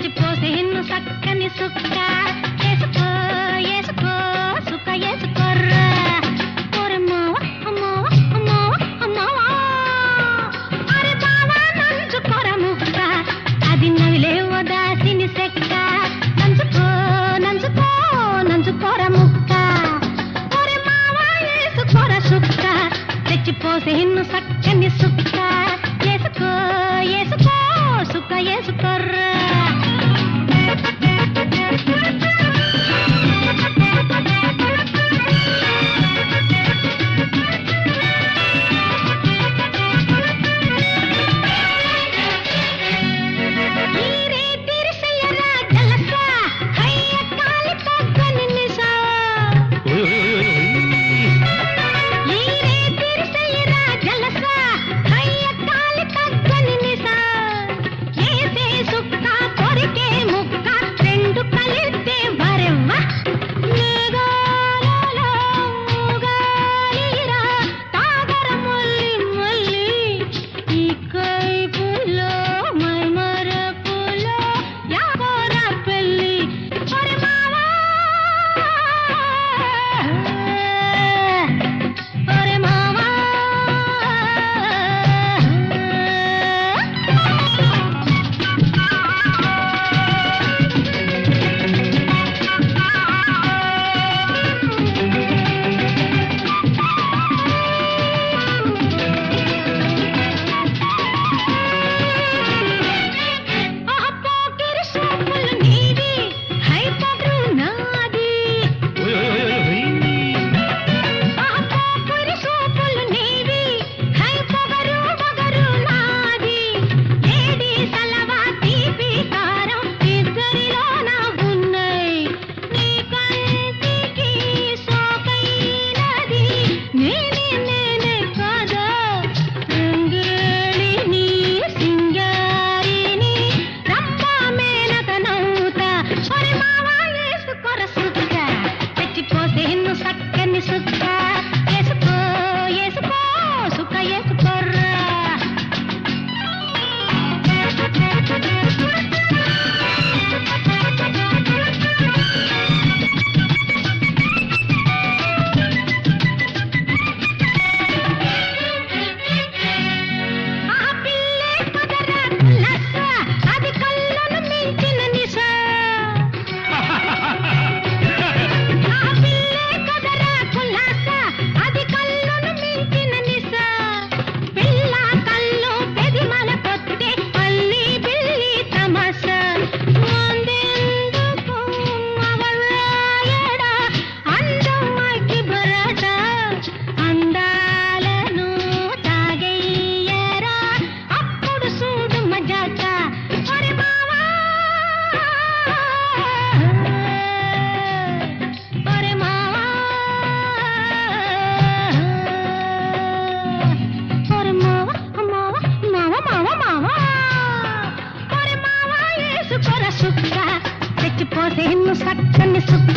తెచ్చిపోసే ఎన్ను సక్కని సుక్క ఏసుకో ఏసుకో సుక్క ఏసుకోర్రా ఓరే మావ అమ్మావ అమ్మావ అమ్మావా అరే బావా నంచుకోర ముక్క అది నవిలేవో దాసిని సెక్క నంచుకో నంచుకో నంచుకోర ముక్క ఓరే మావ ఏసుకోర సుక్క తెచ్చిపోసే ఎన్ను సక్కని సుక్క ఏసుకో ఏసుకో సుక్క ఏసుకోర్రా తెచ్చిపోసే ఎన్ను సక్కని సుక్క